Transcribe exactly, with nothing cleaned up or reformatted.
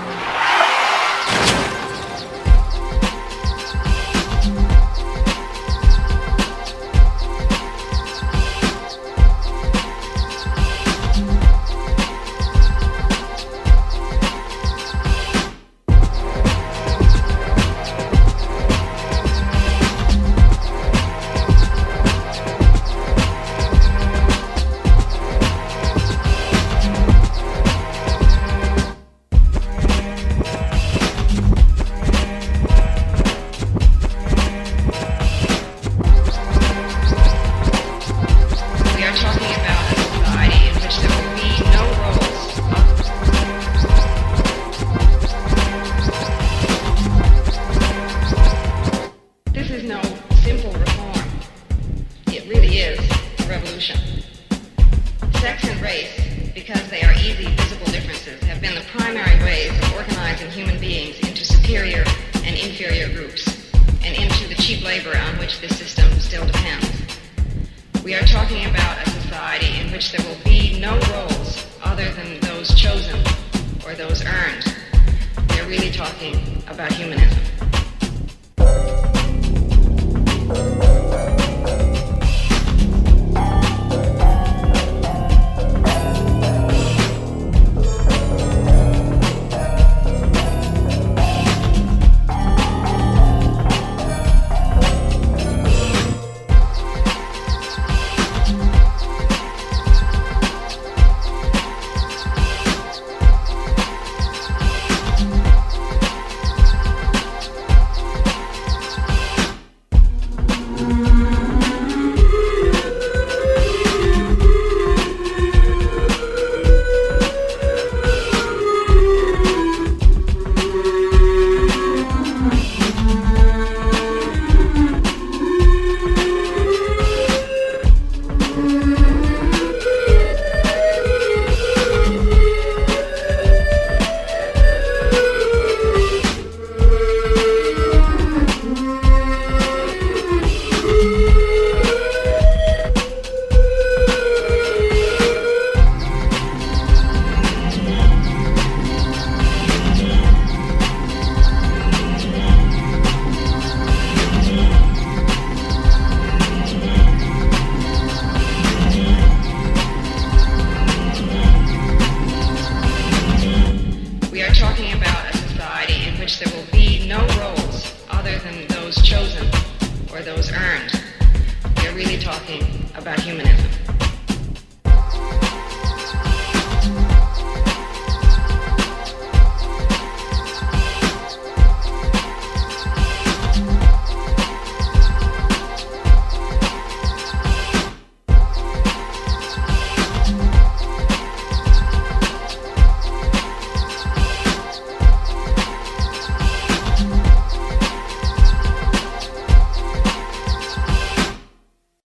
Sex and race, because they are easy, visible differences, have been the primary ways of organizing human beings into superior and inferior groups, and into the cheap labor on which this system still depends. We are talking about a society in which there will be no roles other than those chosen or those earned. We are really talking about humanism.